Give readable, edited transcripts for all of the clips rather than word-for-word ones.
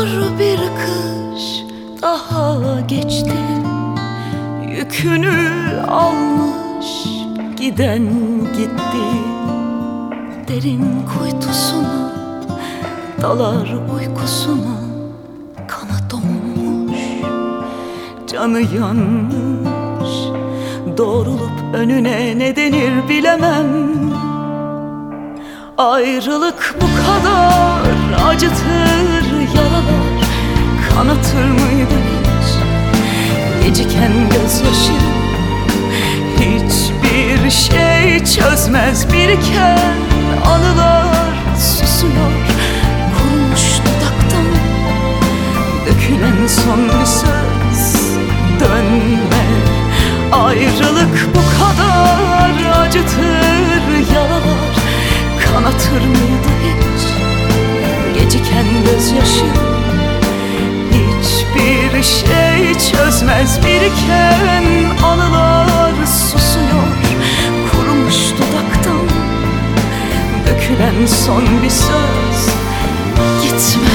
bir kış daha geçti, yükünü almış giden gitti. Derin kuytusuna dalar uykusuna, kanı donmuş, canı yanmış. Doğrulup önüne ne denir bilemem. Ayrılık bu kadar acıtır, yaralar kanatır mıydı hiç? Geciken gözyaşı hiçbir şey çözmez. Biriken anılar susuyor, kurumuş dudaktan dökülen son bir söz, dönme. Ayrılık bu kadar acıtır, yaralar kanatır mıydı hiç? Geciken gözyaşı hiçbir şey çözmez. Biriken anılar susuyor, kurumuş dudaktan dökülen son bir söz, gitme.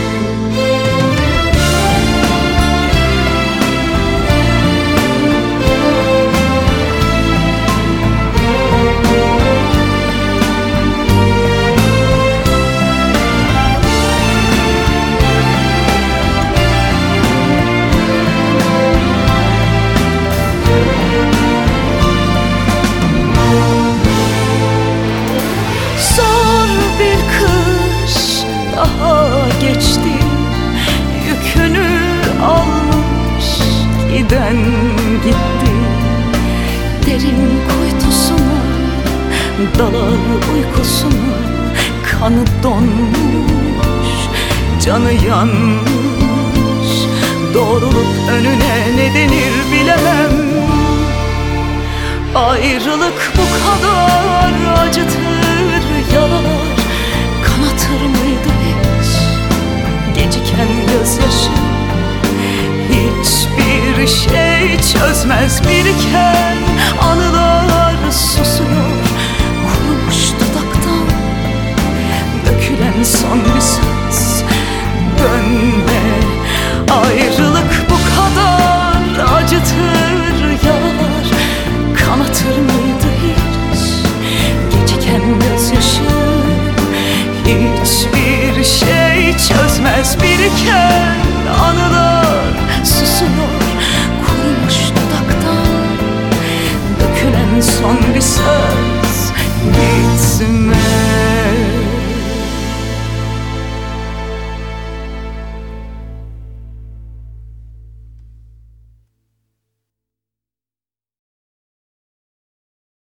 Daha geçti, yükünü almış giden gitti. Derin kuytusuna dalar uykusuna, kanı donmuş, canı yanmış. Doğrulup önüne ne denir bilemem. Ayrılık bu kadar acıtır, yaralar kanatır mıydı hiç? Geciken gözyaşı hiçbir şey çözmez. Biriken